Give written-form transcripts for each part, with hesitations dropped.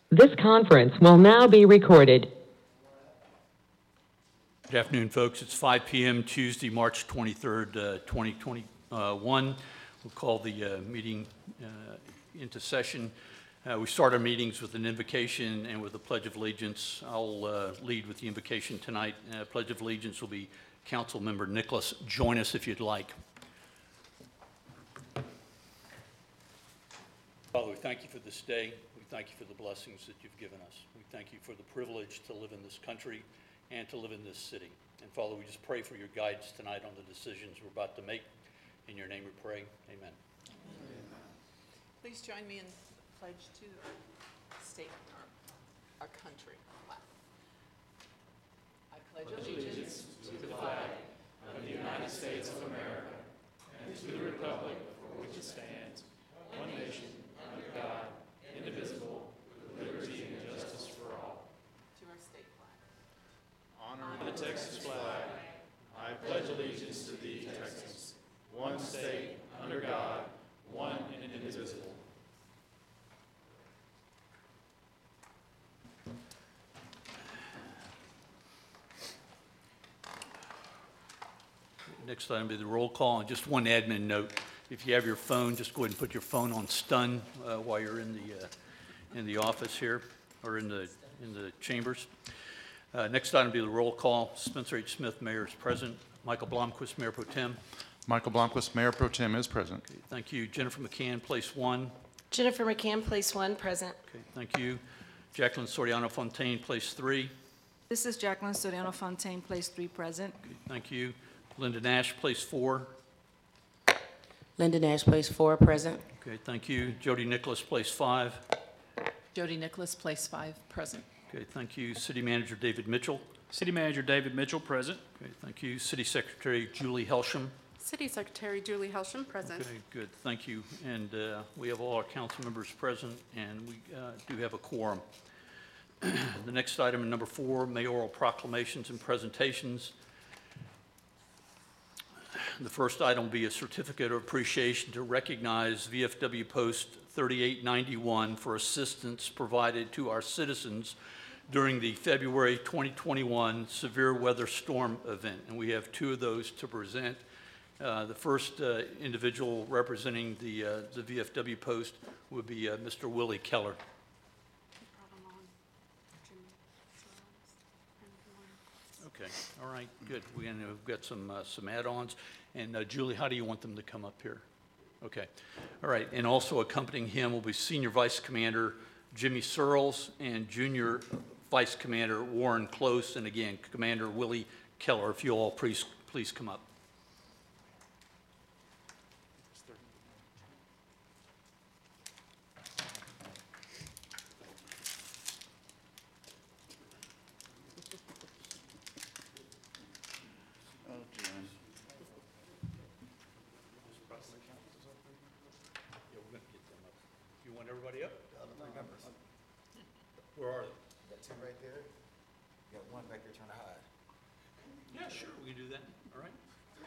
This conference will now be recorded. Good afternoon, folks. It's 5 p.m. Tuesday, March 23rd, 2021. We'll call the meeting into session. We start our meetings with an invocation and with a Pledge of Allegiance. I'll lead with the invocation tonight. Pledge of Allegiance will be Council Member Nicholas. Join us if you'd like. Father, we thank you for this day. We thank you for the blessings that you've given us. We thank you for the privilege to live in this country and to live in this city. And Father, we just pray for your guidance tonight on the decisions we're about to make. In your name we pray, amen. Please join me in the pledge to the state, our country. I pledge allegiance to the flag of the United States of America and to the republic for which it stands, one nation, under God, indivisible, with liberty and justice for all. To our state flag. Honor the Texas flag. I pledge allegiance to thee, Texas, one state, under God, one and indivisible. Next item will be the roll call. And just one admin note. If you have your phone, just go ahead and put your phone on stun while you're in the office here or in the chambers. Next item will be the roll call. Spencer H. Smith, Mayor, is present. Michael Blomquist, Mayor Pro Tem. Michael Blomquist, Mayor Pro Tem, is present. Okay, thank you. Jennifer McCann, Place 1. Jennifer McCann, Place 1, present. Okay, thank you. Jacqueline Soriano Fontaine, Place 3. This is Jacqueline Soriano Fontaine, Place 3, present. Okay, thank you. Linda Nash, Place 4. Linda Nash, Place 4, present. Okay, thank you. Jody Nicholas, Place 5. Jody Nicholas, Place 5, present. Okay, thank you. City Manager David Mitchell. City Manager David Mitchell, present. Okay, thank you. City Secretary Julie Helsham. City Secretary Julie Helsham, present. Okay, good, thank you. And we have all our council members present, and we do have a quorum. The next item, number 4, mayoral proclamations and presentations. The first item will be a certificate of appreciation to recognize VFW Post 3891 for assistance provided to our citizens during the February 2021 severe weather storm event. And we have 2 of those to present. The first individual representing the VFW Post would be Mr. Willie Keller. Okay, all right, good. We've got some add-ons. And Julie, how do you want them to come up here? Okay, all right. And also accompanying him will be Senior Vice Commander Jimmy Searles and Junior Vice Commander Warren Close, and again, Commander Willie Keller. If you all please come up. You want everybody up? Where are they? You got 2 right there. You got 1 back there trying to hide. Yeah, sure, we can do that. All right.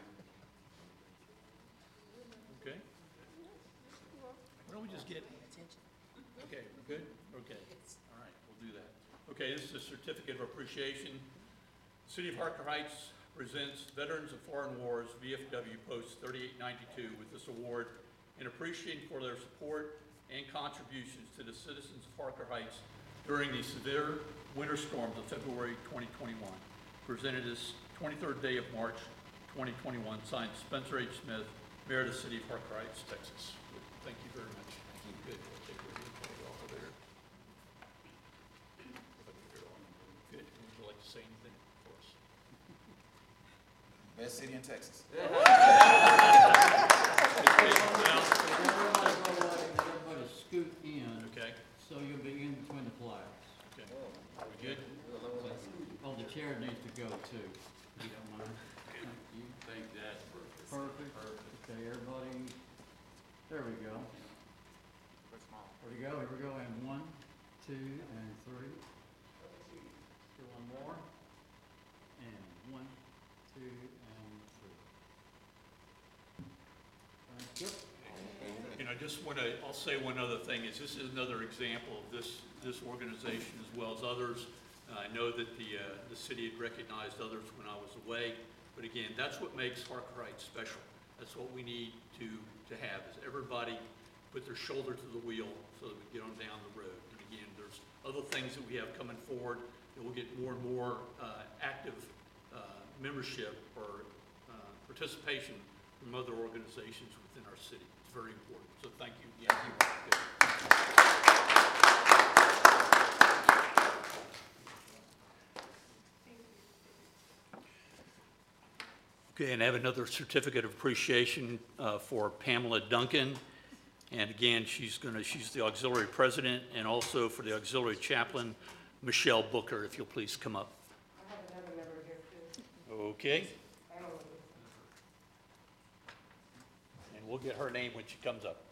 Okay. Why don't we just get Okay, we're good? Okay. All right, we'll do that. Okay, this is a certificate of appreciation. City of Harker Heights presents Veterans of Foreign Wars VFW Post 3892 with this award in appreciation for their support and contributions to the citizens of Harker Heights during the severe winter storms of February 2021. Presented this 23rd day of March 2021, signed Spencer H. Smith, Mayor of the City of Harker Heights, Texas. Thank you very much. Thank you. Good. We'll take your photo off of there. Good. Would you like to say anything for us? Best city in Texas. Everybody scoot in. Okay. So you'll be in between the flags. Okay. Are we good? Oh, the chair needs to go too. If you don't mind. You think that's perfect. Perfect. Okay, everybody. There we go. Here we go. Here we go. And 1, 2, and 3. Do 1 more. And 1, 2, and 3. Thank you. And I just want to, I'll say one other thing, is this is another example of this organization as well as others. I know that the city had recognized others when I was away, but again, that's what makes Harker Heights special. That's what we need to have, is everybody put their shoulder to the wheel so that we get on down the road. And again, there's other things that we have coming forward, and we'll get more and more active membership or participation from other organizations within our city. It's very important. So thank you again. Okay, and I have another certificate of appreciation for Pamela Duncan. And again, she's the auxiliary president, and also for the auxiliary chaplain, Michelle Booker, if you'll please come up. I have another member here too. Okay. And we'll get her name when she comes up.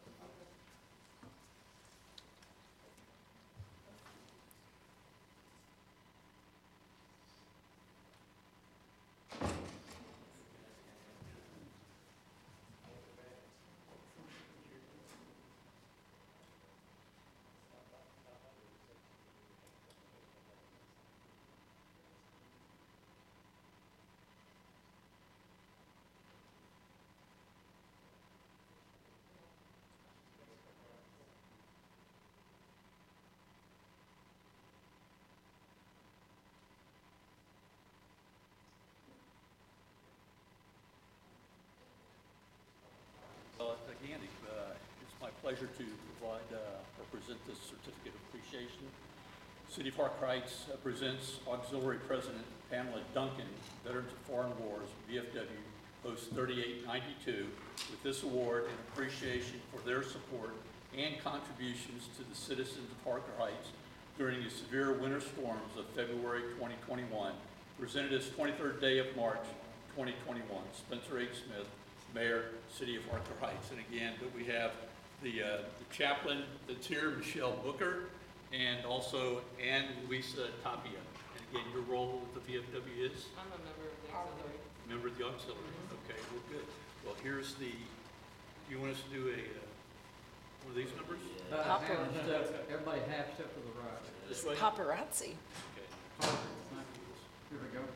Again, it's my pleasure to provide or present this certificate of appreciation. City of Harker Heights presents Auxiliary President Pamela Duncan, Veterans of Foreign Wars, VFW, Post 3892, with this award in appreciation for their support and contributions to the citizens of Harker Heights during the severe winter storms of February 2021, presented this 23rd day of March 2021. Spencer H. Smith, Mayor, City of Harker Heights. And again, we have the chaplain that's here, Michelle Booker, and also Ann Luisa Tapia. And again, your role with the VFW is? I'm a member of the auxiliary. Member of the auxiliary. Okay, well, good. Well, here's the, do you want us to do one of these numbers? Everybody half step to the right. This way? Paparazzi. Okay. Here we go.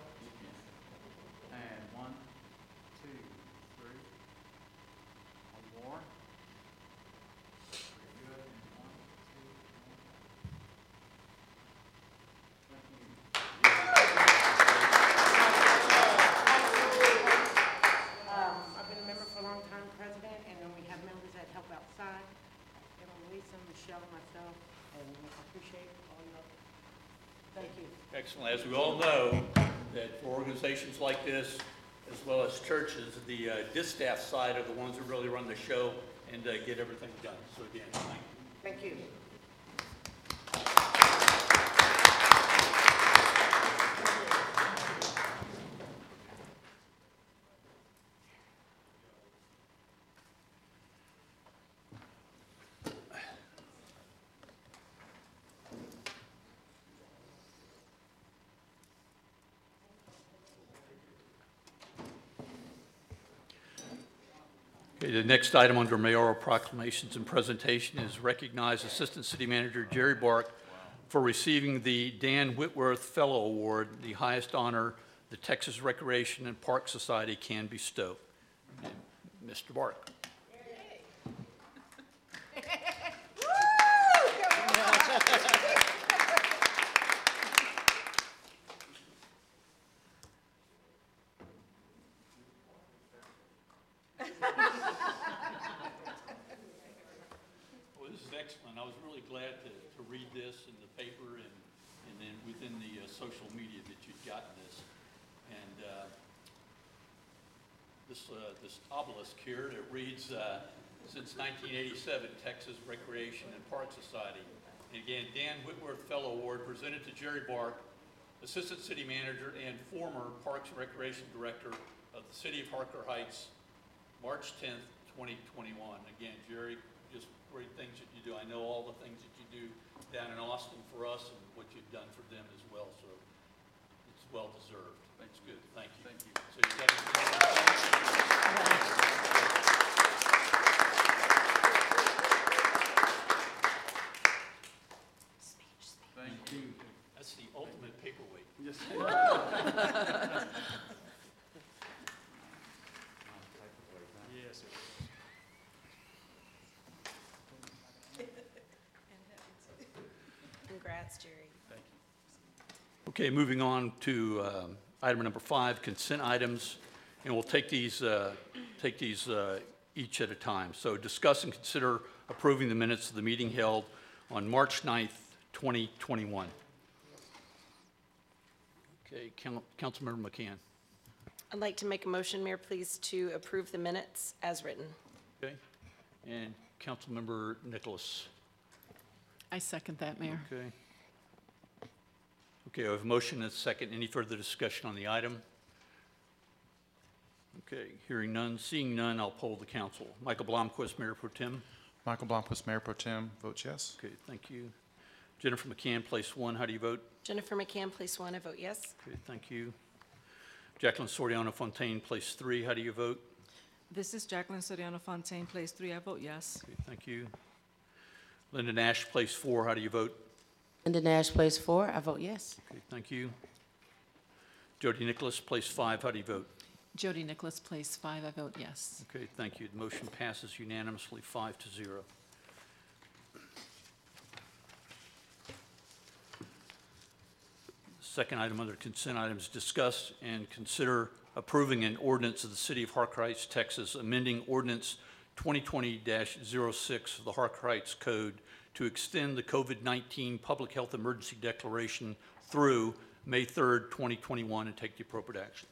And 1, 2, 3. One more. Very good. And 1, 2, 3. I've been a member for a long time, President, and then we have members that help outside. Lisa, Michelle, myself, and I appreciate all your, thank you. Excellent. As we all know, that for organizations like this, as well as churches, the distaff side are the ones that really run the show and get everything done. So again, thank you. Thank you. Okay, the next item under mayoral proclamations and presentation is recognize Assistant City Manager Jerry Bark for receiving the Dan Whitworth Fellow Award, the highest honor the Texas Recreation and Park Society can bestow. And Mr. Bark. Excellent. I was really glad to read this in the paper and then within the social media that you'd gotten this. And this obelisk here, it reads, since 1987, Texas Recreation and Park Society. And again, Dan Whitworth Fellow Award presented to Jerry Bark, Assistant City Manager and former Parks and Recreation Director of the City of Harker Heights, March 10th, 2021. Again, Jerry, just great things that you do. I know all the things that you do down in Austin for us and what you've done for them as well, so it's well deserved. That's good. Thank you. Thank you. So you got Congrats, Jerry. Okay, moving on to item number 5, consent items, and we'll take these each at a time. So discuss and consider approving the minutes of the meeting held on March 9th, 2021. Okay, Councilmember McCann. I'd like to make a motion, Mayor, please, to approve the minutes as written. Okay, and Councilmember Nicholas. I second that, Mayor. Okay. Okay, I have a motion and a second. Any further discussion on the item? Okay, hearing none, seeing none, I'll poll the council. Michael Blomquist, Mayor Pro Tem. Michael Blomquist, Mayor Pro Tem, votes yes. Okay, thank you. Jennifer McCann, place 1, how do you vote? Jennifer McCann, place 1, I vote yes. Okay, thank you. Jacqueline Soriano Fontaine, place 3, how do you vote? This is Jacqueline Soriano Fontaine, place 3. I vote yes. Okay, thank you. Linda Nash, place 4, how do you vote? Linda Nash, place 4. I vote yes. Okay, thank you. Jody Nicholas, place 5, how do you vote? Jody Nicholas, place 5, I vote yes. Okay, thank you. The motion passes unanimously, 5-0. Second item under consent items, discuss and consider approving an ordinance of the City of Harker Heights, Texas, amending ordinance 2020-06 of the Harker Heights Code to extend the COVID-19 public health emergency declaration through May 3rd, 2021, and take the appropriate action.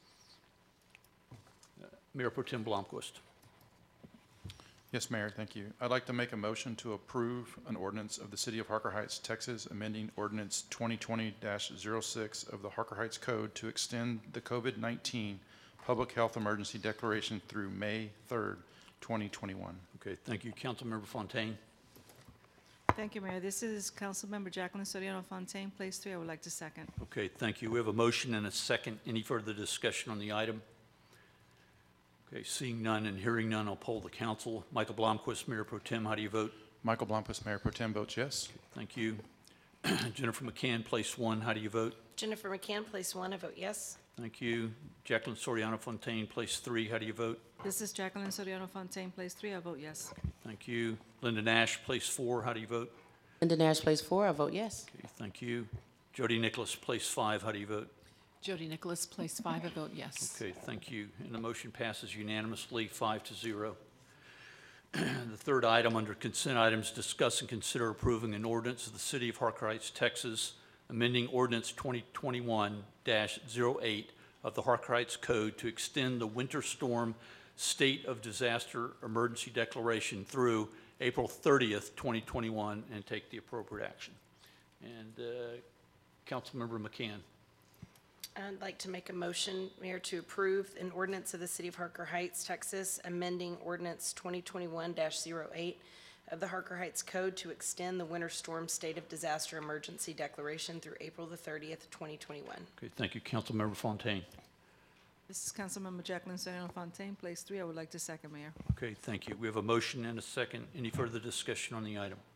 Mayor Pro Tem Blomquist. Yes, Mayor, thank you. I'd like to make a motion to approve an ordinance of the City of Harker Heights, Texas, amending ordinance 2020-06 of the Harker Heights Code to extend the COVID-19 public health emergency declaration through May 3rd, 2021. Okay, thank you. Councilmember Fontaine. Thank you, Mayor. This is Councilmember Jacqueline Soriano Fontaine, place 3. I would like to second. Okay, thank you. We have a motion and a second. Any further discussion on the item? Okay, seeing none and hearing none, I'll poll the council. Michael Blomquist, Mayor Pro Tem, how do you vote? Michael Blomquist, Mayor Pro Tem, votes yes. Okay, thank you. Jennifer McCann, place 1, how do you vote? Jennifer McCann, place 1, I vote yes. Thank you. Jacqueline Soriano Fontaine, place 3, how do you vote? This is Jacqueline Soriano Fontaine, place 3. I vote yes. Okay, thank you. Linda Nash, place 4, how do you vote? Linda Nash, place 4. I vote yes. Okay, thank you. Jody Nicholas, place 5, how do you vote? Jody Nicholas, place 5, I vote yes. Okay, thank you. And the motion passes unanimously, 5-0. The third item under consent items, discuss and consider approving an ordinance of the City of Harker Heights, Texas, amending ordinance 2021-08 of the Harker Heights Code to extend the winter storm state of disaster emergency declaration through April 30th, 2021, and take the appropriate action. And Councilmember McCann. I'd like to make a motion, Mayor, to approve an ordinance of the City of Harker Heights, Texas, amending ordinance 2021-08 of the Harker Heights Code to extend the winter storm state of disaster emergency declaration through April the 30th, 2021. Okay, thank you. Councilmember Fontaine. This is Councilmember Jacqueline Soriano Fontaine, place 3. I would like to second, Mayor. Okay, thank you. We have a motion and a second. Any further discussion on the item?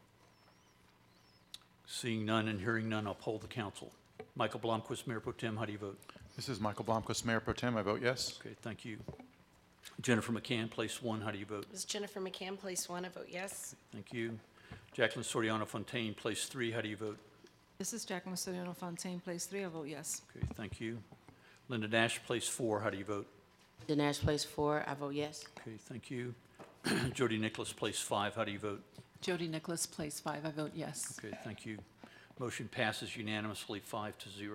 Seeing none and hearing none, I'll poll the council. Michael Blomquist, Mayor Pro Tem, how do you vote? This is Michael Blomquist, Mayor Pro Tem. I vote yes. Okay, thank you. Jennifer McCann, place 1, how do you vote? This is Jennifer McCann, place 1, I vote yes. Thank you. Jacqueline Soriano Fontaine, place 3, how do you vote? This is Jacqueline Soriano Fontaine, place 3. I vote yes. Okay, thank you. Linda Nash, place 4, how do you vote? Linda Nash, place 4. I vote yes. Okay, thank you. Jody Nicholas, place 5, how do you vote? Jody Nicholas, place 5, I vote yes. Okay, thank you. Motion passes unanimously, 5-0.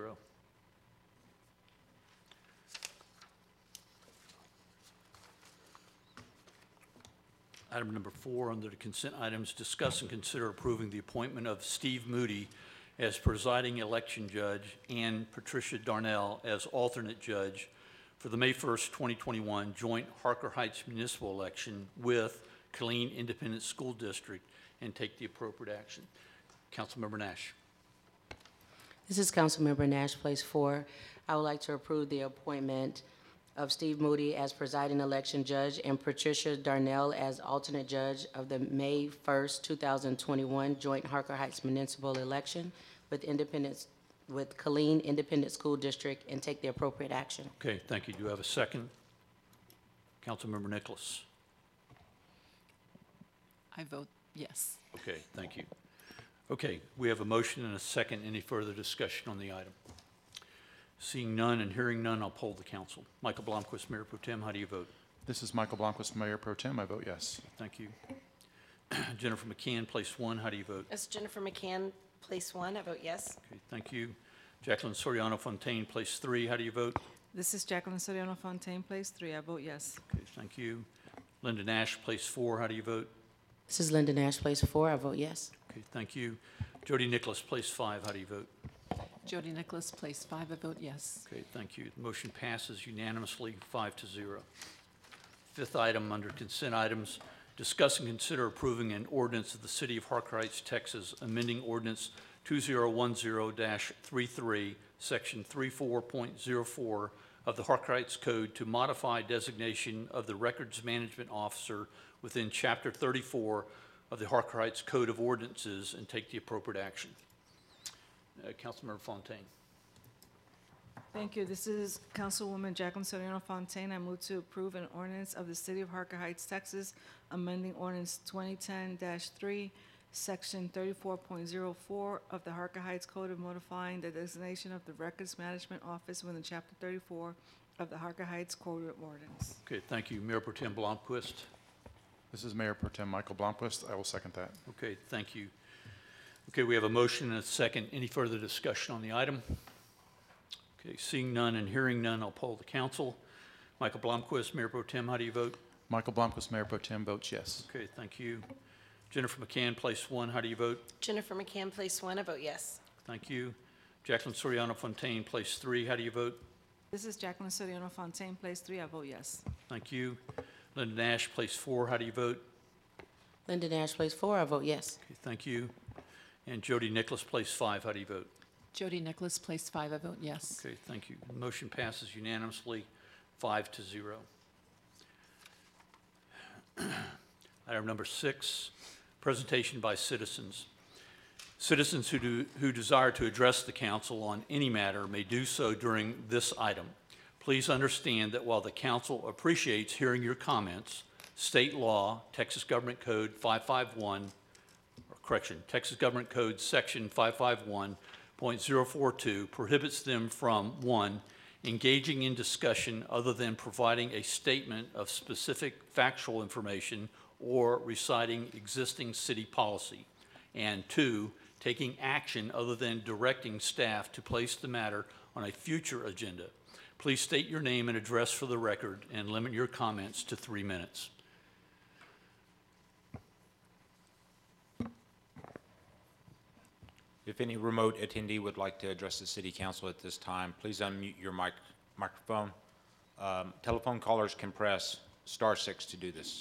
Item number 4 under the consent items, discuss and consider approving the appointment of Steve Moody as presiding election judge and Patricia Darnell as alternate judge for the May 1st, 2021 joint Harker Heights municipal election with Killeen Independent School District and take the appropriate action. Councilmember Nash. This is Councilmember Nash, place 4. I would like to approve the appointment of Steve Moody as presiding election judge and Patricia Darnell as alternate judge of the May 1st, 2021 joint Harker Heights municipal election with Killeen Independent School District and take the appropriate action. Okay, thank you. Do you have a second? Councilmember Nicholas. I vote yes. Okay, thank you. Okay, we have a motion and a second. Any further discussion on the item? Seeing none and hearing none, I'll poll the council. Michael Blomquist, Mayor Pro Tem, how do you vote? This is Michael Blomquist, Mayor Pro Tem. I vote yes. Thank you. Jennifer McCann, place 1, how do you vote? As Jennifer McCann, place 1, I vote yes. Okay, thank you. Jacqueline Soriano Fontaine, place 3, how do you vote? This is Jacqueline Soriano Fontaine, place 3. I vote yes. Okay, thank you. Linda Nash, place 4, how do you vote? This is Linda Nash, place 4. I vote yes. Okay, thank you. Jody Nicholas, place 5, how do you vote? Jody Nicholas, place 5, I vote yes. Okay, thank you. The motion passes unanimously, 5-0. Fifth item under consent items, discuss and consider approving an ordinance of the City of Harker Heights, Texas, amending ordinance 2010-33, section 34.04 of the Harker Heights Code to modify designation of the Records Management Officer within Chapter 34 of the Harker Heights Code of Ordinances and take the appropriate action. Councilmember Fontaine. Thank you. This is Councilwoman Jacqueline Soriano Fontaine. I move to approve an ordinance of the City of Harker Heights, Texas, amending ordinance 2010-3, section 34.04 of the Harker Heights Code of modifying the designation of the Records Management Office within Chapter 34 of the Harker Heights Code of Ordinance. Okay, thank you. Mayor Pro Tem Blomquist. This is Mayor Pro Tem Michael Blomquist. I will second that. Okay, thank you. Okay, we have a motion and a second. Any further discussion on the item? Okay, seeing none and hearing none, I'll poll the council. Michael Blomquist, Mayor Pro Tem, how do you vote? Michael Blomquist, Mayor Pro Tem, votes yes. Okay, thank you. Jennifer McCann, place 1, how do you vote? Jennifer McCann, place 1, I vote yes. Thank you. Jacqueline Soriano Fontaine, place 3, how do you vote? This is Jacqueline Soriano Fontaine, place 3. I vote yes. Thank you. Linda Nash, place 4, how do you vote? Linda Nash, place 4. I vote yes. Okay, thank you. And Jody Nicholas, place 5, how do you vote? Jody Nicholas, place 5, I vote yes. Okay, thank you. The motion passes unanimously, 5-0. Item number 6, presentation by citizens. Citizens who desire to address the council on any matter may do so during this item. Please understand that while the council appreciates hearing your comments, state law, Texas Government Code 551, Texas Government Code Section 551.042 prohibits them from, 1, engaging in discussion other than providing a statement of specific factual information or reciting existing city policy, and 2, taking action other than directing staff to place the matter on a future agenda. Please state your name and address for the record and limit your comments to 3 minutes. If any remote attendee would like to address the city council at this time, please unmute your microphone. Telephone callers can press *6 to do this.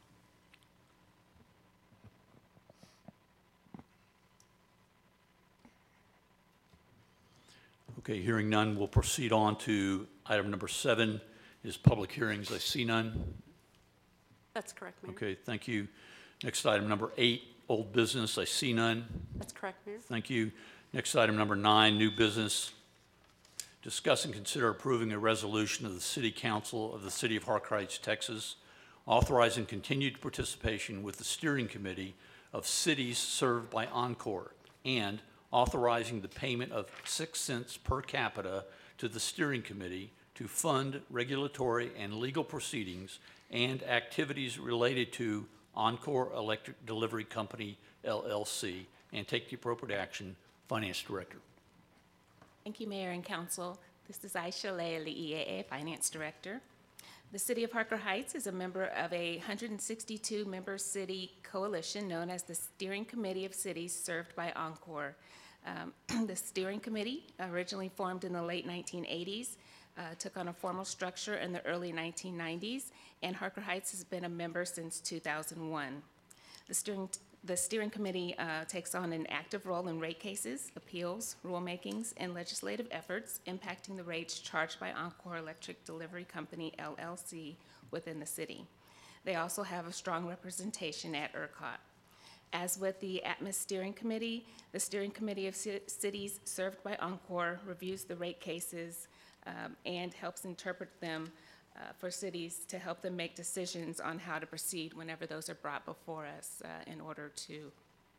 Okay, hearing none, we'll proceed on to item number 7, is public hearings. I see none. That's correct, Mayor. Okay, thank you. Next item, number 8, old business. I see none. That's correct, Mayor. Thank you. Next item, number 9, new business. Discuss and consider approving a resolution of the City Council of the City of Harker Heights, Texas, authorizing continued participation with the steering committee of cities served by Encore, and authorizing the payment of 6 cents per capita to the steering committee to fund regulatory and legal proceedings and activities related to Encore Electric Delivery Company, LLC, and take the appropriate action. Finance Director. Thank you, Mayor and Council. This is Aisha Leah, the EAA Finance Director. The City of Harker Heights is a member of a 162-member city coalition known as the Steering Committee of Cities Served by Encore. The steering committee, originally formed in the late 1980s, took on a formal structure in the early 1990s, and Harker Heights has been a member since 2001. The steering committee takes on an active role in rate cases, appeals, rulemakings, and legislative efforts impacting the rates charged by Encore Electric Delivery Company, LLC, within the city. They also have a strong representation at ERCOT. As with the ATMOS Steering Committee, the Steering Committee of Cities Served by Encore reviews the rate cases and helps interpret them for cities to help them make decisions on how to proceed whenever those are brought before us in order to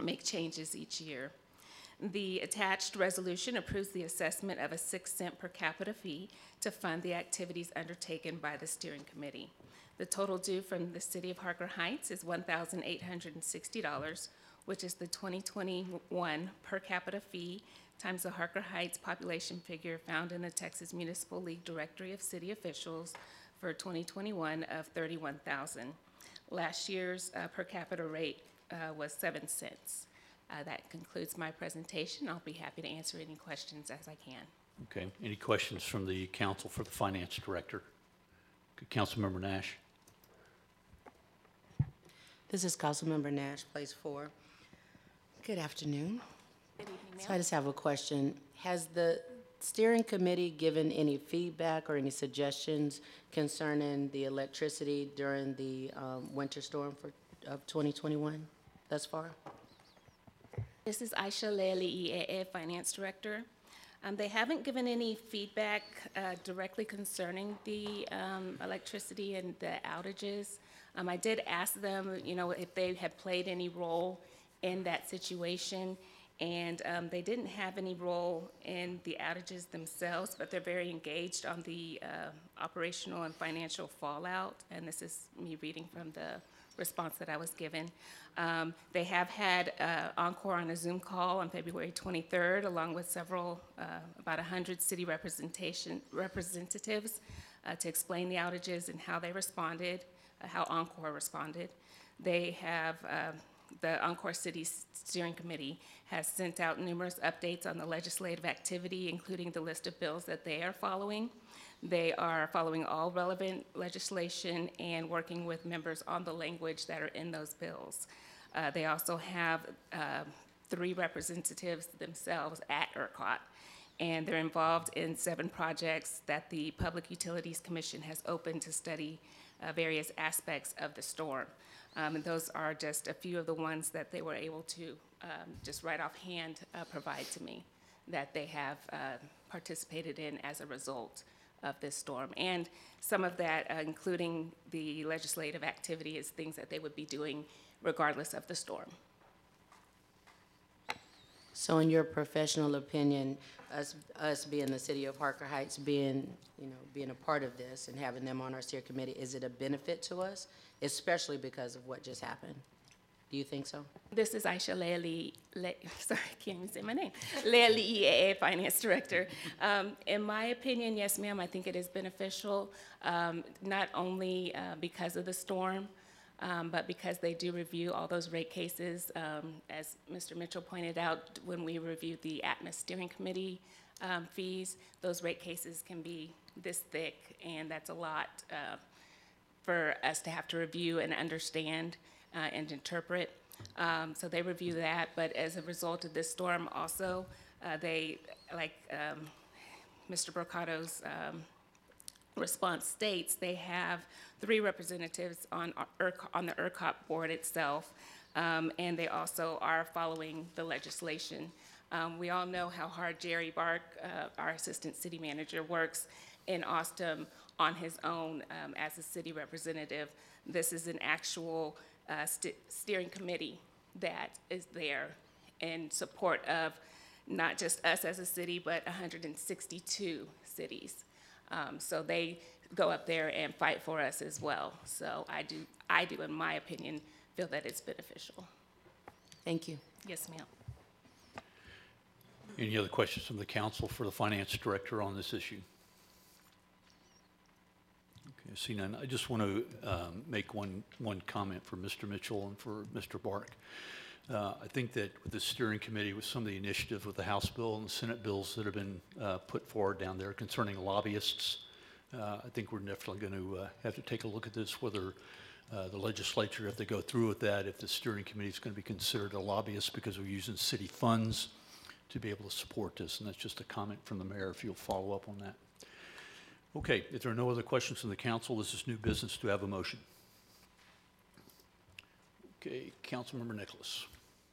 make changes each year. The attached resolution approves the assessment of a 6-cent per capita fee to fund the activities undertaken by the steering committee. The total due from the City of Harker Heights is $1,860, which is the 2021 per capita fee times the Harker Heights population figure found in the Texas Municipal League Directory of City Officials for 2021 of 31,000. Last year's per capita rate was 7 cents. That concludes my presentation. I'll be happy to answer any questions as I can. Okay. Any questions from the council for the finance director? Councilmember Nash. This is Councilmember Nash, Place 4. Good afternoon. Good evening, ma'am. So I just have a question. Has the steering committee given any feedback or any suggestions concerning the electricity during the winter storm of 2021 thus far? This is Aisha Lely, EAA Finance Director. They haven't given any feedback directly concerning the electricity and the outages. I did ask them, if they had played any role in that situation, and they didn't have any role in the outages themselves, but they're very engaged on the operational and financial fallout, and this is me reading from the response that I was given. They have had Encore on a Zoom call on February 23rd, along with several, about 100 city representatives to explain the outages and how they responded, how Encore responded. They have, the Encore City Steering Committee has sent out numerous updates on the legislative activity, including the list of bills that they are following. They are following all relevant legislation and working with members on the language that are in those bills. They also have 3 representatives themselves at ERCOT, and they're involved in 7 projects that the Public Utilities Commission has opened to study various aspects of the storm. And those are just a few of the ones that they were able to just right offhand provide to me that they have participated in as a result of this storm. And some of that, including the legislative activity, is things that they would be doing regardless of the storm. So in your professional opinion, us being the City of Harker Heights, being a part of this and having them on our steering committee, is it a benefit to us, especially because of what just happened? Do you think so? This is Aisha Lely, sorry, I can't even say my name, Lely, EAA Finance Director. In my opinion, yes, ma'am, I think it is beneficial, not only because of the storm, but because they do review all those rate cases. As Mr. Mitchell pointed out, when we reviewed the ATMOS Steering Committee fees, those rate cases can be this thick, and that's a lot for us to have to review and understand and interpret. So they review that, but as a result of this storm also, they, like Mr. Brocato's response states, they have 3 representatives on the ERCOT board itself, and they also are following the legislation. We all know how hard Jerry Bark, our assistant city manager, works in Austin on his own as a city representative. This is an actual steering committee that is there in support of not just us as a city, but 162 cities. So they go up there and fight for us as well. So I do, in my opinion, feel that it's beneficial. Thank you. Yes, ma'am. Any other questions from the council for the finance director on this issue? Okay, see none. I just want to make one comment for Mr. Mitchell and for Mr. Bark. I think that with the steering committee, with some of the initiatives with the House bill and the Senate bills that have been put forward down there concerning lobbyists, I think we're definitely going to have to take a look at this, whether the legislature, if they go through with that, if the steering committee is going to be considered a lobbyist because we're using city funds to be able to support this. And that's just a comment from the mayor, if you'll follow up on that. Okay, if there are no other questions from the council, this is new business. Do I have a motion? Okay, Councilmember Nicholas.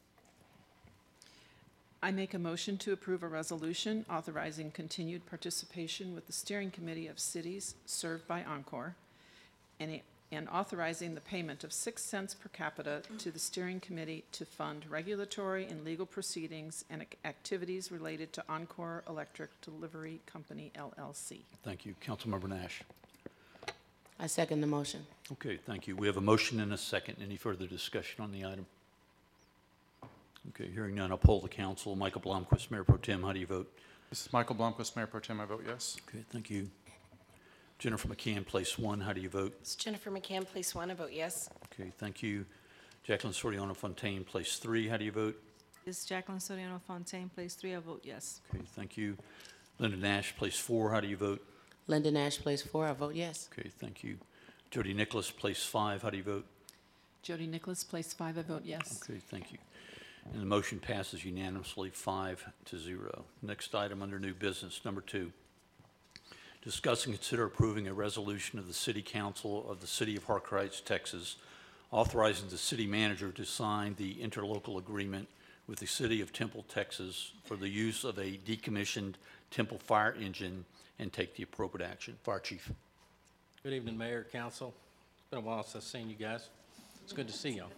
I make a motion to approve a resolution authorizing continued participation with the steering committee of cities served by Encore and authorizing the payment of 6 cents per capita to the steering committee to fund regulatory and legal proceedings and activities related to Encore Electric Delivery Company, LLC. Thank you. Councilmember Nash. I second the motion. Okay, thank you. We have a motion and a second. Any further discussion on the item? Okay, hearing none, I'll poll the council. Michael Blomquist, Mayor Pro Tem, how do you vote? This is Michael Blomquist, Mayor Pro Tem. I vote yes. Okay, thank you. Jennifer McCann, place 1, how do you vote? It's Jennifer McCann, place 1. I vote yes. Okay, thank you. Jacqueline Soriano Fontaine, place 3, how do you vote? This is Jacqueline Soriano Fontaine, place 3. I vote yes. Okay, thank you. Linda Nash, place 4, how do you vote? Linda Nash, place 4. I vote yes. Okay, thank you. Jody Nicholas, place 5, how do you vote? Jody Nicholas, place 5. I vote yes. Okay, thank you. And the motion passes unanimously, 5-0. Next item under new business, number 2. Discuss and consider approving a resolution of the City Council of the City of Harker Heights, Texas, authorizing the city manager to sign the interlocal agreement with the City of Temple, Texas, for the use of a decommissioned Temple fire engine and take the appropriate action. Fire Chief. Good evening, Mayor, Council. It's been a while since I've seen you guys. It's good to see y'all.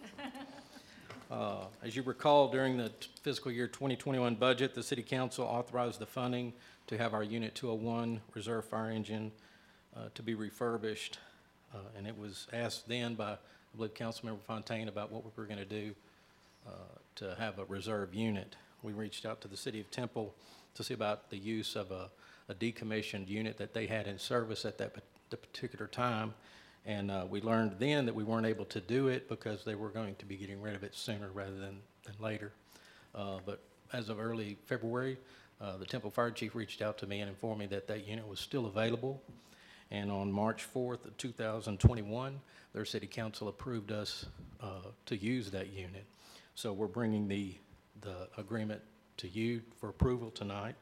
As you recall, during the fiscal year 2021 budget, the City Council authorized the funding to have our Unit 201 reserve fire engine to be refurbished. And it was asked then by, I believe, Councilmember Fontaine about what we were going to do to have a reserve unit. We reached out to the City of Temple to see about the use of a decommissioned unit that they had in service at that particular time. And we learned then that we weren't able to do it because they were going to be getting rid of it sooner rather than later. But as of early February, the Temple Fire Chief reached out to me and informed me that that unit was still available. And on March 4th of 2021, their city council approved us to use that unit. So we're bringing the agreement to you for approval tonight.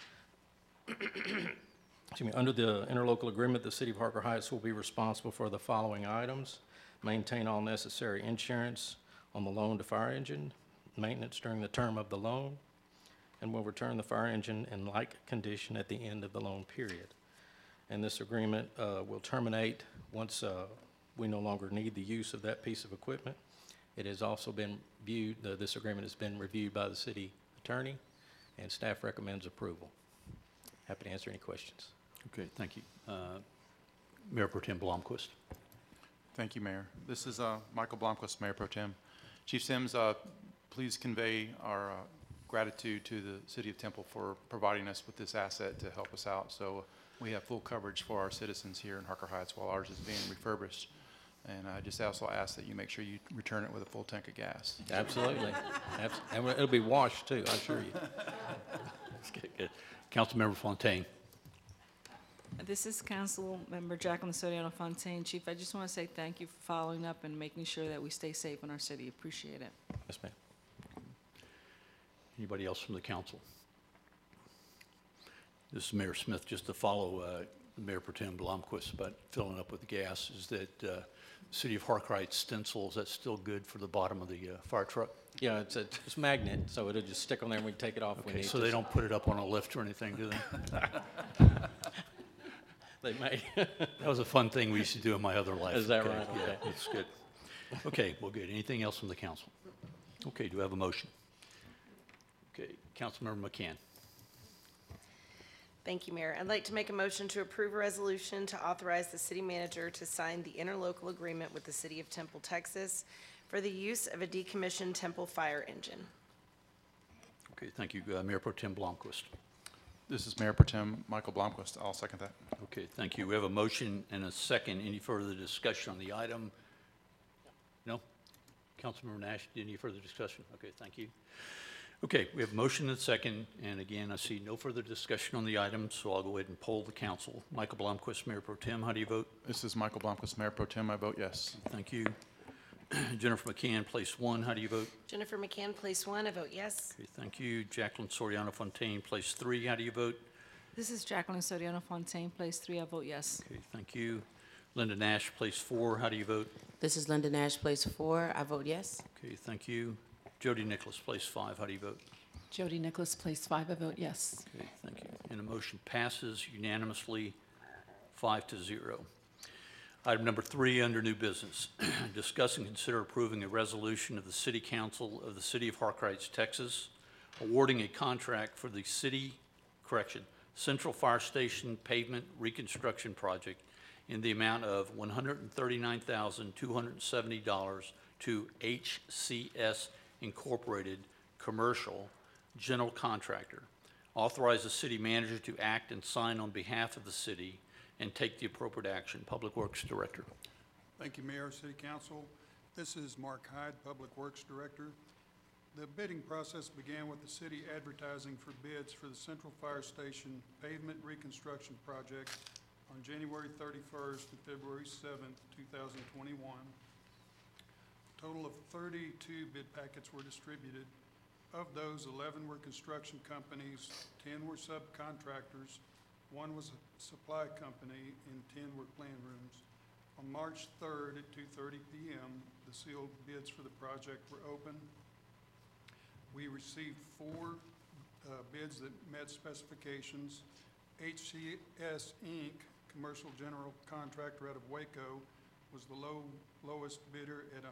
Excuse me, under the interlocal agreement, the City of Harker Heights will be responsible for the following items: maintain all necessary insurance on the loan to fire engine, maintenance during the term of the loan, and will return the fire engine in like condition at the end of the loan period. And this agreement will terminate once we no longer need the use of that piece of equipment. It has also been viewed, this agreement has been reviewed by the city attorney, and staff recommends approval. Happy to answer any questions. Okay, thank you. Mayor Pro Tem Blomquist. Thank you, Mayor. This is Michael Blomquist, Mayor Pro Tem. Chief Sims, please convey our gratitude to the City of Temple for providing us with this asset to help us out. So we have full coverage for our citizens here in Harker Heights while ours is being refurbished. And I just also ask that you make sure you return it with a full tank of gas. Absolutely. And it'll be washed too, I assure you. Good. Councilmember Fontaine. This is Councilmember Jacqueline Soriano Fontaine. Chief, I just want to say thank you for following up and making sure that we stay safe in our city. Appreciate it. Yes, ma'am. Anybody else from the council? This is Mayor Smith. Just to follow Mayor Pro Tem Blomquist about filling up with gas, is that the City of Harker Heights stencil, is that still good for the bottom of the fire truck? Yeah, it's magnet, so it'll just stick on there and we can take it off if we Okay, need so to. they don't put it up on a lift or anything, do they? They may. That was a fun thing we used to do in my other life. Is that Okay, right? Yeah, Okay. that's good. Okay, well, good. Anything else from the council? Okay, do I have a motion? Okay, Councilmember McCann. Thank you, Mayor. I'd like to make a motion to approve a resolution to authorize the city manager to sign the interlocal agreement with the City of Temple, Texas, for the use of a decommissioned Temple fire engine. Okay, thank you. Mayor Pro Tem Blomquist. This is Mayor Pro Tem Michael Blomquist. I'll second that. Okay, thank you. We have a motion and a second. Any further discussion on the item? No? Councilmember Nash, any further discussion? Okay, thank you. Okay, we have a motion and a second, and again, I see no further discussion on the item, so I'll go ahead and poll the council. Michael Blomquist, Mayor Pro Tem, how do you vote? This is Michael Blomquist, Mayor Pro Tem. I vote yes. Thank you. Jennifer McCann, place 1, how do you vote? Jennifer McCann, place 1. I vote yes. Okay, thank you. Jacqueline Soriano Fontaine, place 3, how do you vote? This is Jacqueline Soriano Fontaine, place 3. I vote yes. Okay, thank you. Linda Nash, place 4, how do you vote? This is Linda Nash, place 4. I vote yes. Okay, thank you. Jody Nicholas, place 5, how do you vote? Jody Nicholas, place 5. I vote yes. Okay, thank you. And the motion passes unanimously, 5-0. Item number 3 under new business, discuss and consider approving a resolution of the City Council of the City of Harker Heights, Texas, awarding a contract for the Central Fire Station Pavement Reconstruction Project in the amount of $139,270 to HCS Incorporated Commercial General Contractor. Authorize the city manager to act and sign on behalf of the city and take the appropriate action. Public Works Director. Thank you, Mayor, City Council. This is Mark Hyde, Public Works Director. The bidding process began with the city advertising for bids for the Central Fire Station Pavement Reconstruction Project on January 31st to February 7th, 2021. A total of 32 bid packets were distributed. Of those, 11 were construction companies, 10 were subcontractors, 1 was a supply company, and 10 were plan rooms. On March 3rd at 2:30 p.m., the sealed bids for the project were open. We received 4 bids that met specifications. HCS Inc., Commercial General Contractor out of Waco, was the lowest bidder at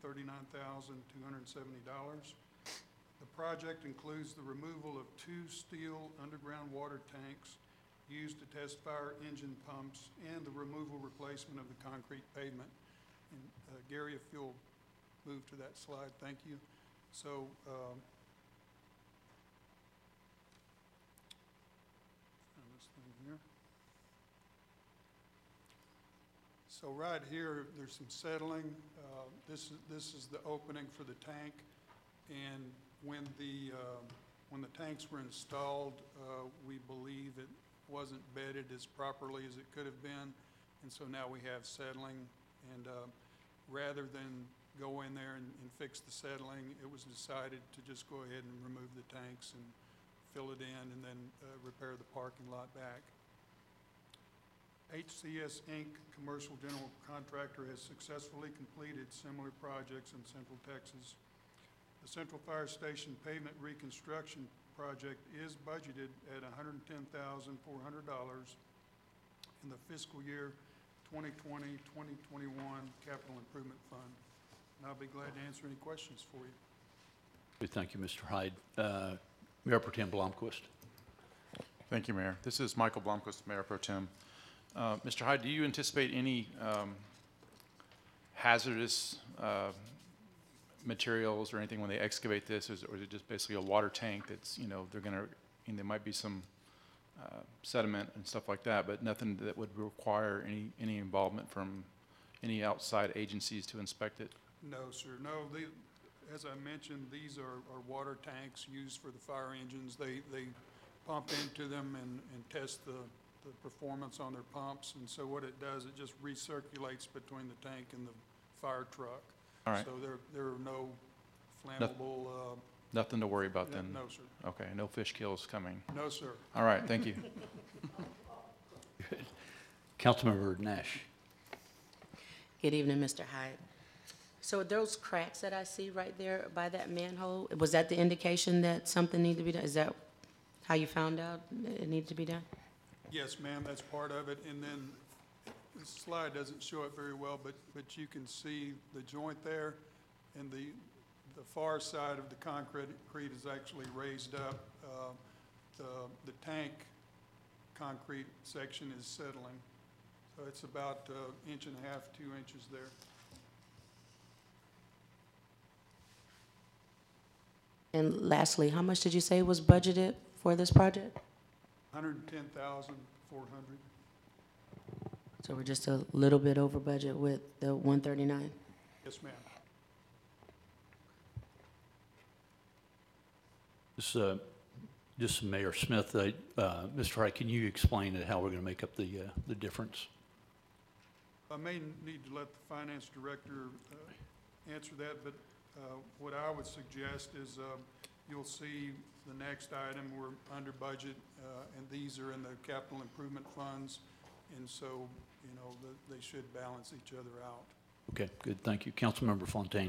$139,270. The project includes the removal of 2 steel underground water tanks used to test fire engine pumps and the removal replacement of the concrete pavement. And Gary, if you'll move to that slide, thank you. So this thing here. So right here, there's some settling. This is the opening for the tank, and when the tanks were installed, we believe it wasn't bedded as properly as it could have been, and so now we have settling. And rather than go in there and fix the settling, it was decided to just go ahead and remove the tanks and fill it in, and then repair the parking lot back. HCS Inc., Commercial General Contractor, has successfully completed similar projects in Central Texas. The Central Fire Station Pavement Reconstruction Project is budgeted at $110,400 in the fiscal year 2020-2021 Capital Improvement Fund. And I'll be glad to answer any questions for you. Thank you, Mr. Hyde. Mayor Pro Tem Blomquist. Thank you, Mayor. This is Michael Blomquist, Mayor Pro Tem. Mr. Hyde, do you anticipate any hazardous materials or anything when they excavate this, or is it just basically a water tank that's, they're going to, there might be some sediment and stuff like that, but nothing that would require any involvement from any outside agencies to inspect it? No, sir. No, as I mentioned, these are water tanks used for the fire engines. They pump into them and test the performance on their pumps, and so what it does, it just recirculates between the tank and the fire truck. All right. So there are no flammable... Nothing to worry about then? No, sir. Okay, no fish kills coming? No, sir. All right, thank you. Good. Councilmember Nash. Good evening, Mr. Hyde. So those cracks that I see right there by that manhole, was that the indication that something needed to be done? Is that how you found out it needed to be done? Yes, ma'am, that's part of it. And then this slide doesn't show it very well, but you can see the joint there, and the far side of the concrete is actually raised up. The tank concrete section is settling. So it's about 1.5 inches, 2 inches there. And lastly, how much did you say was budgeted for this project? $110,400. So we're just a little bit over budget with the 139? Yes, ma'am. This is Mayor Smith. Mr. Wright, can you explain how we're going to make up the difference? I may need to let the finance director answer that, but what I would suggest is you'll see the next item, we're under budget, and these are in the capital improvement funds, and so, they should balance each other out. Okay, good, thank you. Councilmember Fontaine.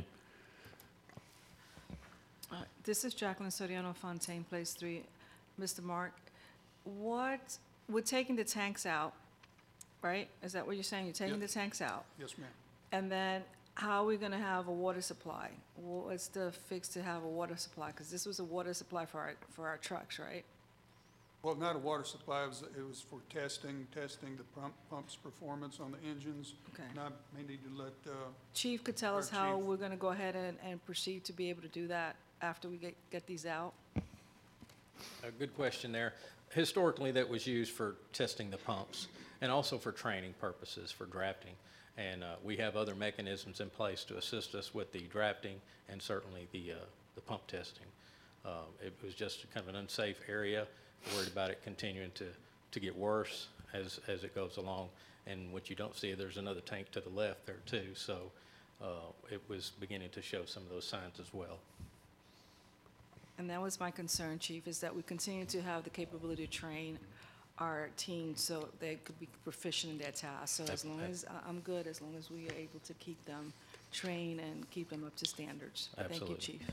This is Jacqueline Soriano Fontaine, Place 3. Mr. Mark, with taking the tanks out, right? Is that what you're saying? You're taking the tanks out? Yes, ma'am. And then how are we going to have a water supply? What's the fix to have a water supply? Because this was a water supply for our trucks, right? Well, not a water supply, it was for testing the pump's performance on the engines. Okay. And I may need to let, Chief could tell Our us how chief. we're going to go ahead and proceed to be able to do that after we get these out? A good question there. Historically, that was used for testing the pumps and also for training purposes, for drafting. And we have other mechanisms in place to assist us with the drafting and certainly the pump testing. It was just kind of an unsafe area, worried about it continuing to get worse as it goes along. And what you don't see, there's another tank to the left there too. So it was beginning to show some of those signs as well. And that was my concern, Chief, is that we continue to have the capability to train our team so they could be proficient in their tasks. So as long as, I'm good, as long as we are able to keep them trained and keep them up to standards. Absolutely. Thank you, Chief.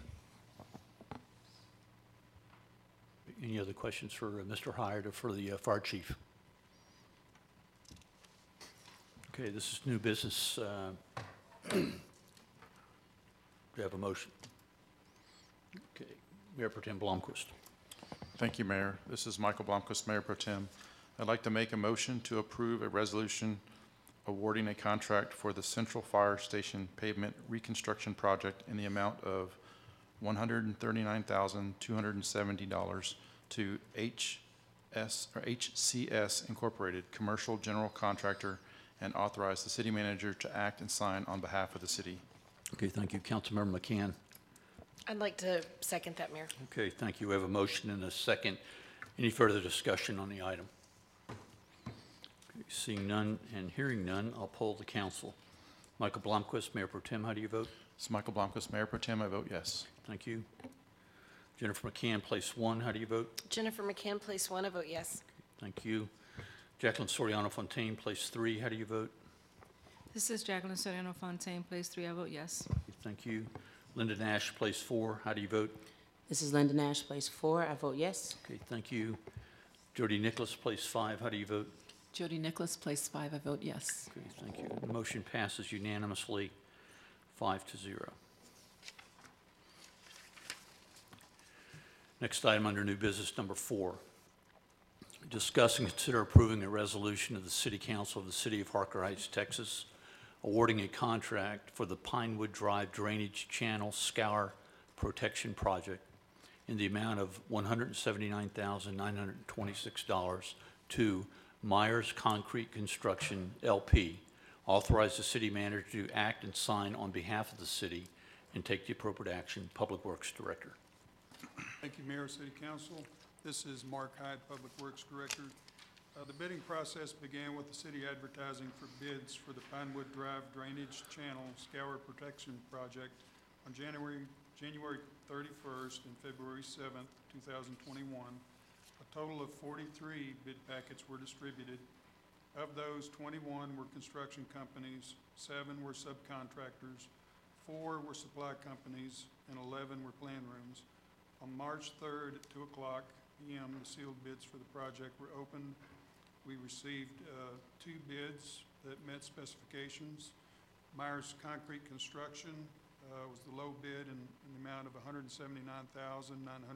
Any other questions for Mr. Hyatt or for the fire chief? Okay, this is new business. Do you have a motion? Okay, Mayor Pro Tem Blomquist. Thank you, Mayor. This is Michael Blomquist, Mayor Pro Tem. I'd like to make a motion to approve a resolution awarding a contract for the Central Fire Station Pavement Reconstruction Project in the amount of $139,270 to HCS Incorporated, Commercial General Contractor, and authorize the city manager to act and sign on behalf of the city. Okay, thank you. Councilmember McCann. I'd like to second that, Mayor. Okay, thank you. We have a motion and a second. Any further discussion on the item? Okay, seeing none and hearing none, I'll poll the council. Michael Blomquist, Mayor Pro Tem, how do you vote? It's Michael Blomquist, Mayor Pro Tem. I vote yes. Thank you. Jennifer McCann, place 1, how do you vote? Jennifer McCann, place 1, I vote yes. Thank you. Jacqueline Soriano Fontaine, place 3, how do you vote? This is Jacqueline Soriano Fontaine, place 3, I vote yes. Thank you. Linda Nash, place 4, how do you vote? This is Linda Nash, place 4. I vote yes. Okay, thank you. Jody Nicholas, place 5, how do you vote? Jody Nicholas, place 5, I vote yes. Okay, thank you. The motion passes unanimously, 5-0. Next item under new business number 4. Discuss and consider approving a resolution of the City Council of the City of Harker Heights, Texas, awarding a contract for the Pinewood Drive Drainage Channel Scour Protection Project in the amount of $179,926 to Myers Concrete Construction, LP. Authorize the city manager to act and sign on behalf of the city and take the appropriate action. Public Works Director. Thank you, Mayor, City Council. This is Mark Hyde, Public Works Director. The bidding process began with the city advertising for bids for the Pinewood Drive Drainage Channel Scour Protection Project on January 31st and February 7th, 2021. A total of 43 bid packets were distributed. Of those, 21 were construction companies, 7 were subcontractors, 4 were supply companies, and 11 were plan rooms. On March 3rd at 2 o'clock p.m., the sealed bids for the project were opened. We received 2 bids that met specifications. Myers Concrete Construction was the low bid in the amount of $179,926.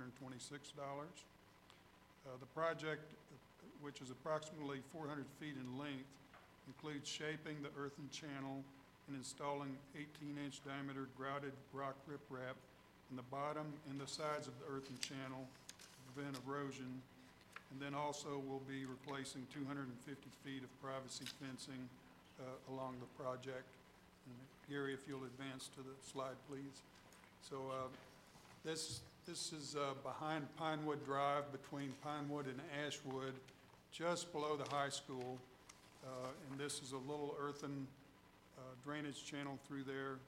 The project, which is approximately 400 feet in length, includes shaping the earthen channel and installing 18-inch diameter grouted rock riprap in the bottom and the sides of the earthen channel to prevent erosion. And then also we'll be replacing 250 feet of privacy fencing along the project. And Gary, if you'll advance to the slide, please. So this is behind Pinewood Drive, between Pinewood and Ashwood, just below the high school. And this is a little earthen drainage channel through there.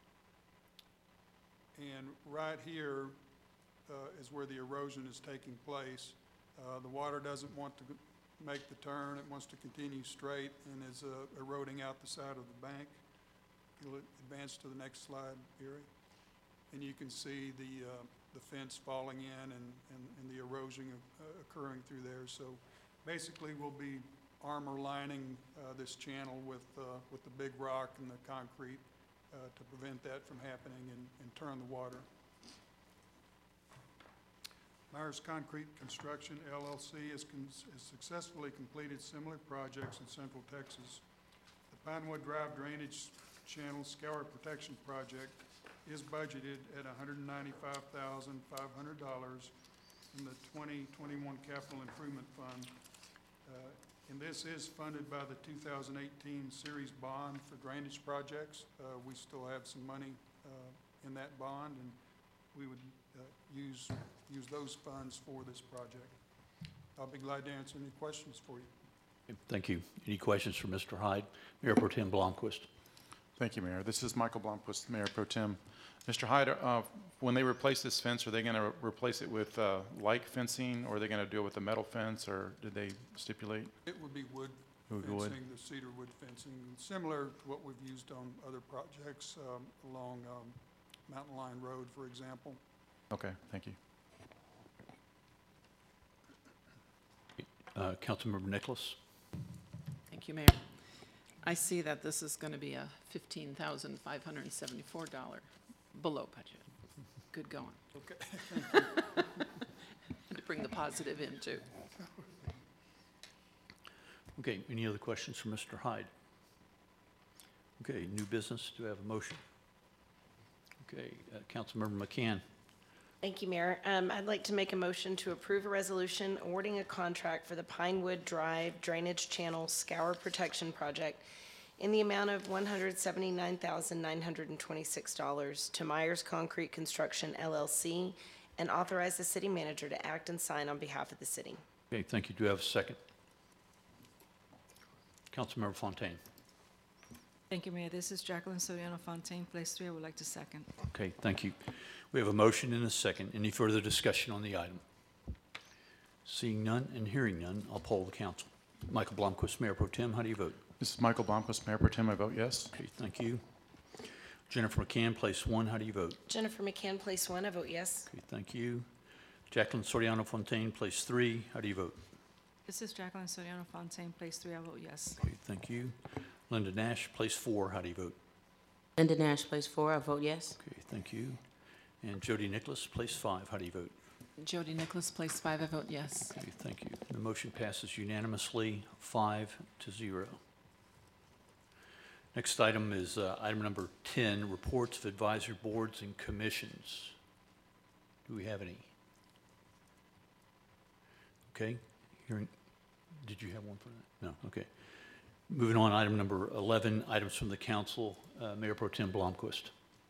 And right here is where the erosion is taking place. The water doesn't want to make the turn. It wants to continue straight and is eroding out the side of the bank. You'll advance to the next slide, Gary. And you can see the fence falling in and the erosion occurring through there. So basically we'll be armor lining this channel with the big rock and the concrete to prevent that from happening and turn the water. Myers Concrete Construction, LLC has successfully completed similar projects in Central Texas. The Pinewood Drive Drainage Channel Scour Protection Project is budgeted at $195,500 in the 2021 Capital Improvement Fund. And this is funded by the 2018 Series Bond for drainage projects. We still have some money in that bond, and we would use those funds for this project. I'll be glad to answer any questions for you. Thank you. Any questions for Mr. Hyde? Mayor Pro Tem Blomquist. Thank you, Mayor. This is Michael Blomquist, Mayor Pro Tem. Mr. Hyde, when they replace this fence, are they going to replace it with like fencing, or are they going to do it with a metal fence, or did they stipulate? It would be wood Wood. fencing, the cedar wood fencing, similar to what we've used on other projects along Mountain Line Road, for example. Okay, thank you. Councilmember Nicholas. Thank you, Mayor. I see that this is going to be a $15,574 below budget. Good going. Okay. And to bring the positive in, too. Okay, any other questions for Mr. Hyde? Okay, new business, do I have a motion? Okay, Councilmember McCann. Thank you, Mayor. I'd like to make a motion to approve a resolution awarding a contract for the Pinewood Drive Drainage Channel Scour Protection Project in the amount of $179,926 to Myers Concrete Construction, LLC, and authorize the city manager to act and sign on behalf of the city. Okay, thank you. Do I have a second? Councilmember Fontaine. Thank you, Mayor. This is Jacqueline Soriano Fontaine, Place 3. I would like to second. Okay, thank you. We have a motion and a second. Any further discussion on the item? Seeing none and hearing none, I'll poll the council. Michael Blomquist, Mayor Pro Tem, how do you vote? This is Michael Blomquist, Mayor Pro Tem. I vote yes. Okay, thank you. Jennifer McCann, Place 1, how do you vote? Jennifer McCann, Place 1. I vote yes. Okay, thank you. Jacqueline Soriano Fontaine, Place 3, how do you vote? This is Jacqueline Soriano Fontaine, Place 3. I vote yes. Okay, thank you. Linda Nash, Place 4, how do you vote? Linda Nash, Place 4, I vote yes. Okay, thank you. And Jody Nicholas, Place 5, how do you vote? Jody Nicholas, Place 5, I vote yes. Okay, thank you. The motion passes unanimously, 5-0. Next item is item number 10, reports of advisory boards and commissions. Do we have any? Okay, did you have one for that? No, okay. Moving on, item number 11, items from the council. Mayor Pro Tem Blomquist.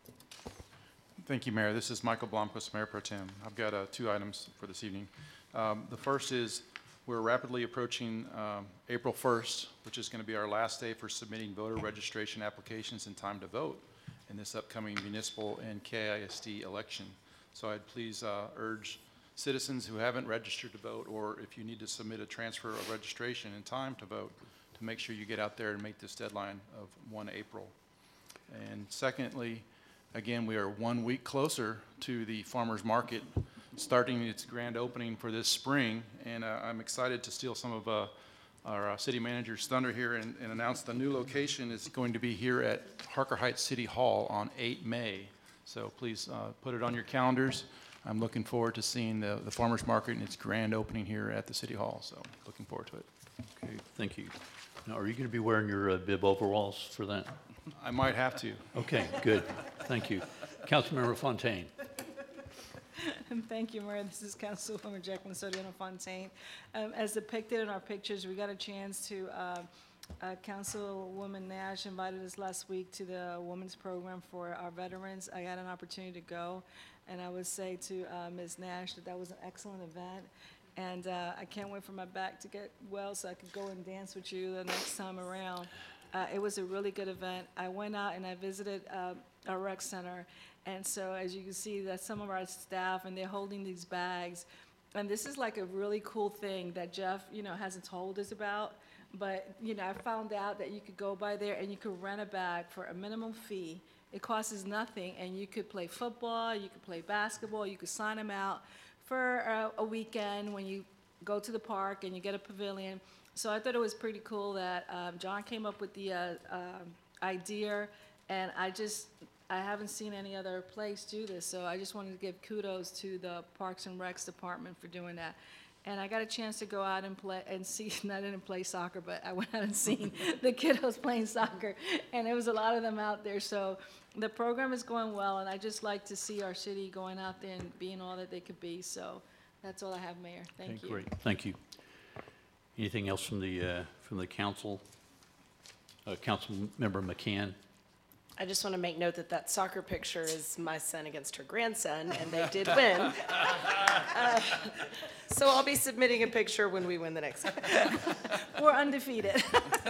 Thank you, Mayor. This is Michael Blomquist, Mayor Pro Tem. I've got 2 items for this evening. The first is we're rapidly approaching April 1st, which is going to be our last day for submitting voter registration applications in time to vote in this upcoming municipal and KISD election. So I'd please urge citizens who haven't registered to vote, or if you need to submit a transfer of registration in time to vote, to make sure you get out there and make this deadline of 1 April. And secondly, again, we are 1 week closer to the farmers market starting its grand opening for this spring, and I'm excited to steal some of our city manager's thunder here and announce the new location is going to be here at Harker Heights City Hall on 8 May. So please put it on your calendars. I'm looking forward to seeing the farmers market and its grand opening here at the City Hall, so looking forward to it. Okay, thank you. Now, are you going to be wearing your bib overalls for that? I might have to. Okay, good. Thank you. Councilmember Fontaine. Thank you, Mayor. This is Councilwoman Jacqueline Soriano Fontaine. As depicted in our pictures, we got a chance to, Councilwoman Nash invited us last week to the Women's Program for our veterans. I got an opportunity to go, and I would say to Ms. Nash that was an excellent event. And I can't wait for my back to get well so I could go and dance with you the next time around. It was a really good event. I went out and I visited our rec center. And so as you can see, that's some of our staff, and they're holding these bags. And this is like a really cool thing that Jeff, hasn't told us about. But, I found out that you could go by there and you could rent a bag for a minimum fee. It costs nothing, and you could play football, you could play basketball, you could sign them out for a weekend when you go to the park and you get a pavilion. So I thought it was pretty cool that John came up with the idea, and I haven't seen any other place do this, so I just wanted to give kudos to the Parks and Recs Department for doing that. And I got a chance to go out and play and see, I didn't play soccer, but I went out and seen the kiddos playing soccer, and there was a lot of them out there. So the program is going well, and I just like to see our city going out there and being all that they could be. So that's all I have, Mayor. Thank you. Great, thank you. Anything else from the council? Councilmember McCann? I just want to make note that that soccer picture is my son against her grandson, and they did win. So I'll be submitting a picture when we win the next one. We're undefeated.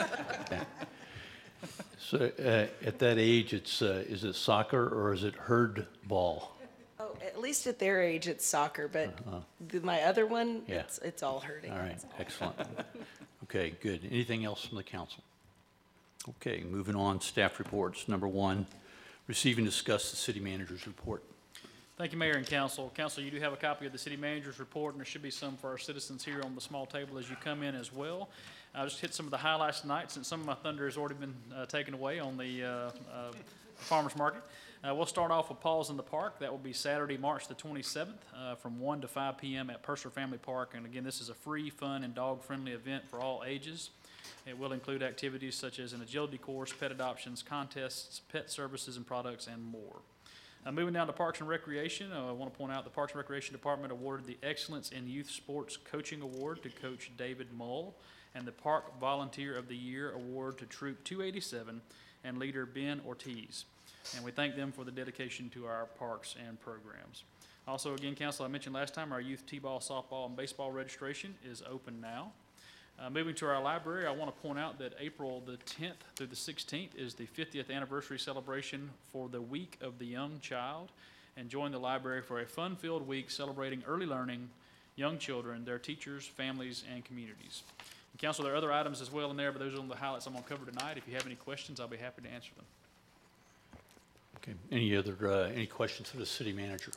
So at that age, is it soccer or is it herd ball? Oh, at least at their age, it's soccer, but my other one, Yeah. it's all hurting. All right, excellent. Okay, good. Anything else from the council? Okay, moving on, staff reports. Number 1, receive and discuss the city manager's report. Thank you, Mayor and Council. Council, you do have a copy of the city manager's report, and there should be some for our citizens here on the small table as you come in as well. I'll just hit some of the highlights tonight since some of my thunder has already been taken away on the farmer's market. We'll start off with Paws in the Park. That will be Saturday, March the 27th from 1 to 5 p.m. at Purser Family Park. And again, this is a free, fun, and dog-friendly event for all ages. It will include activities such as an agility course, pet adoptions, contests, pet services and products, and more. Moving down to Parks and Recreation, I want to point out the Parks and Recreation Department awarded the Excellence in Youth Sports Coaching Award to Coach David Mull, and the Park Volunteer of the Year Award to Troop 287 and leader Ben Ortiz. And we thank them for the dedication to our parks and programs. Also, again, Council, I mentioned last time, our youth t-ball, softball, and baseball registration is open now. Moving to our library, I want to point out that April the 10th through the 16th is the 50th anniversary celebration for the Week of the Young Child. And join the library for a fun-filled week celebrating early learning, young children, their teachers, families, and communities. And Council, there are other items as well in there, but those are the highlights I'm going to cover tonight. If you have any questions, I'll be happy to answer them. Okay, any questions for the city manager?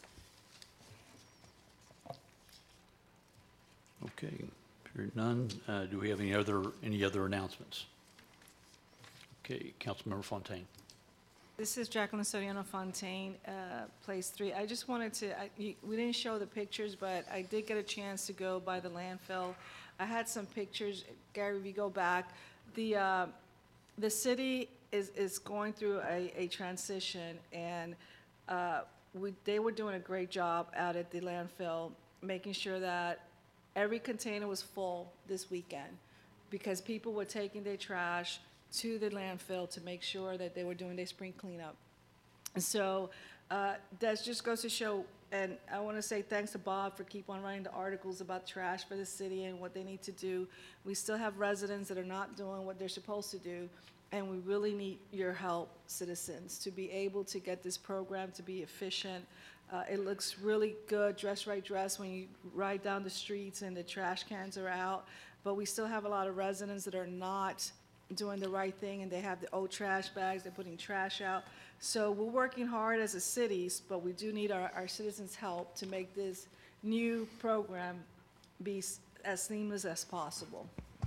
Okay, hearing none. Do we have any other announcements? Okay, Councilmember Fontaine. This is Jacqueline Soriano Fontaine, Place 3. I just wanted to, we didn't show the pictures, but I did get a chance to go by the landfill. I had some pictures. Gary, if you go back, the city is going through a transition, and they were doing a great job out at the landfill, making sure that every container was full this weekend, because people were taking their trash to the landfill to make sure that they were doing their spring cleanup. And so that just goes to show, and I want to say thanks to Bob for keep on writing the articles about trash for the city and what they need to do. We still have residents that are not doing what they're supposed to do, and we really need your help, citizens, to be able to get this program to be efficient. It looks really good, dress right dress, when you ride down the streets and the trash cans are out, but we still have a lot of residents that are not doing the right thing, and they have the old trash bags, they're putting trash out. So we're working hard as a city, but we do need our citizens' help to make this new program be as seamless as possible.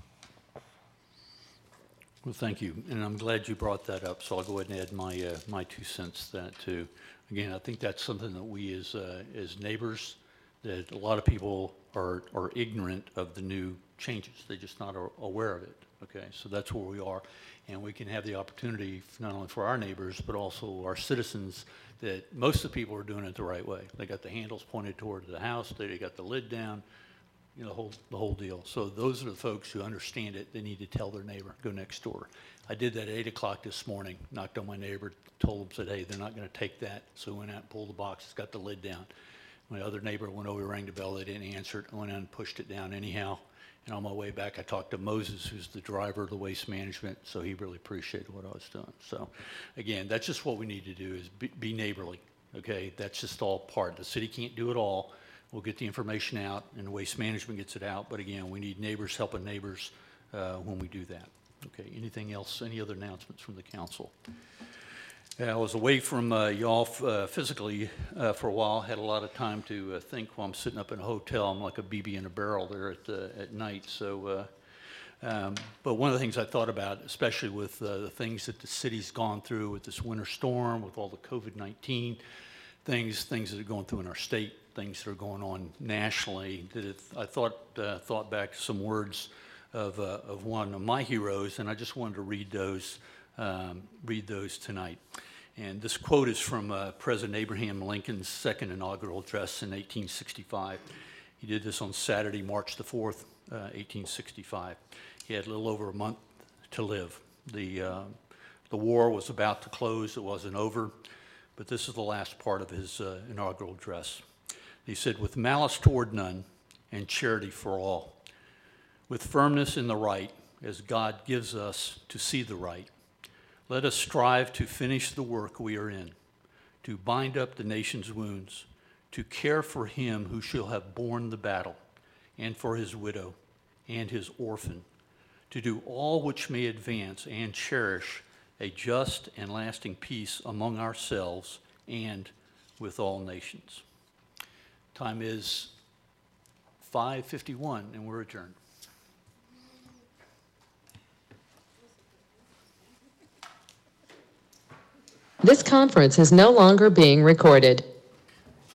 Well, thank you, and I'm glad you brought that up, so I'll go ahead and add my 2 cents to that too. Again, I think that's something that we as neighbors, that a lot of people are ignorant of the new changes. They're just not aware of it, okay? So that's where we are, and we can have the opportunity, not only for our neighbors, but also our citizens, that most of the people are doing it the right way. They got the handles pointed toward the house, they got the lid down, you know, the whole deal. So those are the folks who understand it. They need to tell their neighbor, go next door. I did that at 8 o'clock this morning, knocked on my neighbor, told them, said, hey, they're not going to take that. So I went out and pulled the box, it's got the lid down. My other neighbor went over, rang the bell, they didn't answer it. I went out and pushed it down anyhow. And on my way back, I talked to Moses, who's the driver of the waste management, so he really appreciated what I was doing. So again, that's just what we need to do, is be neighborly, okay? That's just all part. The city can't do it all. We'll get the information out, and the waste management gets it out. But again, we need neighbors helping neighbors when we do that. Okay, anything else? Any other announcements from the council? I was away from y'all physically for a while. Had a lot of time to think while I'm sitting up in a hotel. I'm like a BB in a barrel there at night. So But one of the things I thought about, especially with the things that the city's gone through with this winter storm, with all the COVID-19 things that are going through in our state, things that are going on nationally, I thought back to some words of one of my heroes, and I just wanted to read those tonight. And this quote is from President Abraham Lincoln's second inaugural address in 1865. He did this on Saturday, March the 4th, 1865. He had a little over a month to live. The war was about to close. It wasn't over, but this is the last part of his inaugural address. He said, "With malice toward none and charity for all, with firmness in the right, as God gives us to see the right, let us strive to finish the work we are in, to bind up the nation's wounds, to care for him who shall have borne the battle, and for his widow and his orphan, to do all which may advance and cherish a just and lasting peace among ourselves and with all nations." Time is 5:51, and we're adjourned. This conference is no longer being recorded.